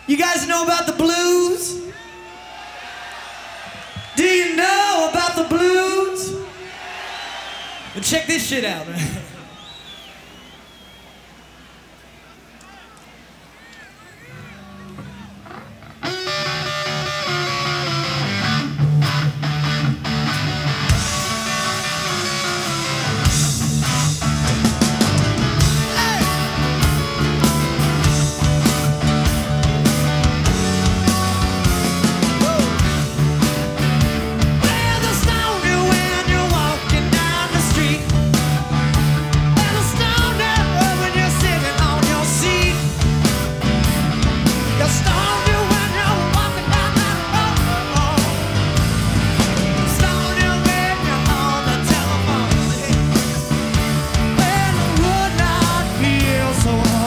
You guys know about the blues? Do you know about the blues? Well, check this shit out, man.